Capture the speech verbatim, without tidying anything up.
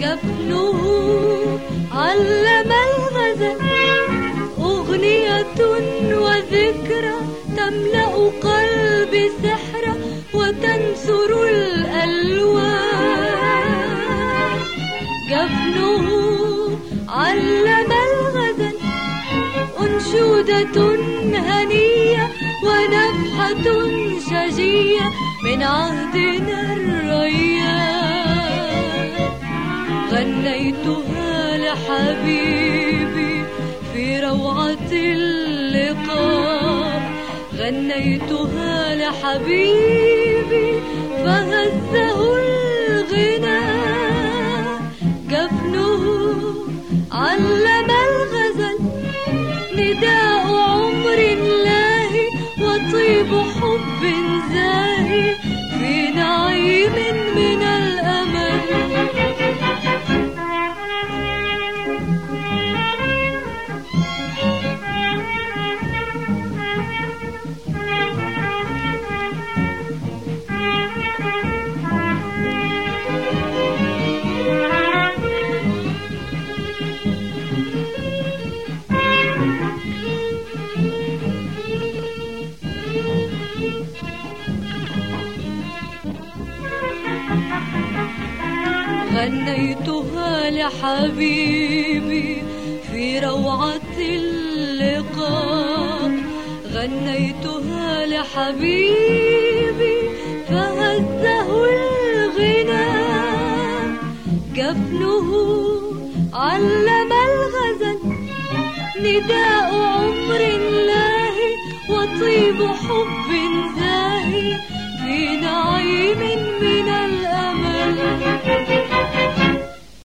جفنه علم الغزل، أغنية وذكرى تملأ قلبي سحرا وتنثر الألوان. جفنه علم الغزل، أنشودة هنية ونفحة شجية من عهدنا الريان. غنيتها لحبيبي في روعة اللقاء، غنيتها لحبيبي فهزه الغناء. جفنه علم الغزل، نداء عمر لاهي وطيب حب زاهي في نعيم من الأمل. غنيتها لحبيبي في روعة اللقاء، غنيتها لحبيبي فهزه الغناء. جفنه علم الغزل، نداء عمر لاهي وطيب حب زاهي في نعيم من الأمل.